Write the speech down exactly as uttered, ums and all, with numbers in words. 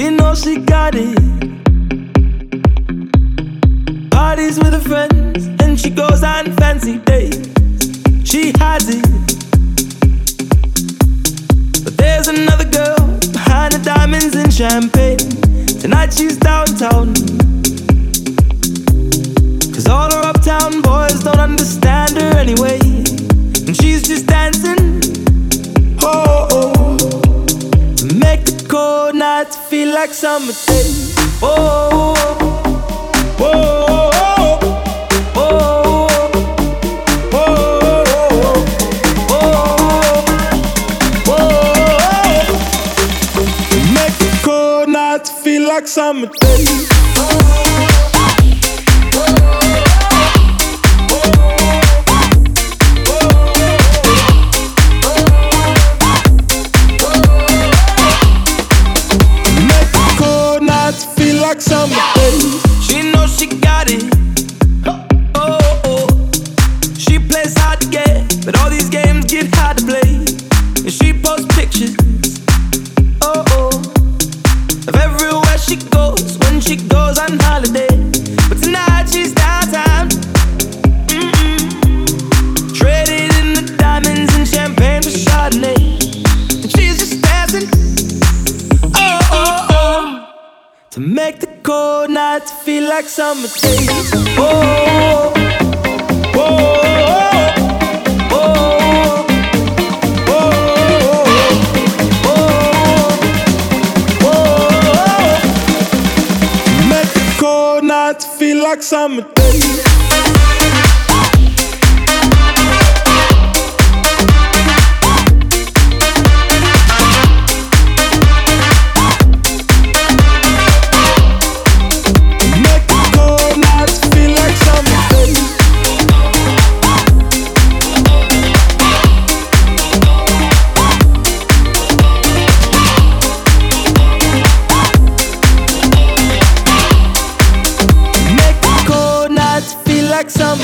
She knows she got it. Parties with her friends, and she goes on fancy dates. She has it. But there's another girl behind the diamonds and champagne. Tonight she's downtown, cause all her uptown boys don't understand her anyway. And she's just dancing, oh, oh, to make the cold nights feel like summer days. Oh, oh, oh, oh, oh, oh, oh, oh, oh, to make the cold nights feel like summer days. Like summer days. She knows she got it. Oh, oh. She plays hard to get, but all these games get hard to play. And she posts pictures, oh, oh, of everywhere she goes when she goes on holiday. But tonight she's downtown, mm-mm. Traded in the diamonds and champagne for Chardonnay. And she's just dancing, oh, oh, oh, to make the cold nights feel like summer days. Oh, oh, oh, oh, oh, oh, oh, to make the cold nights feel like summer days. Like summer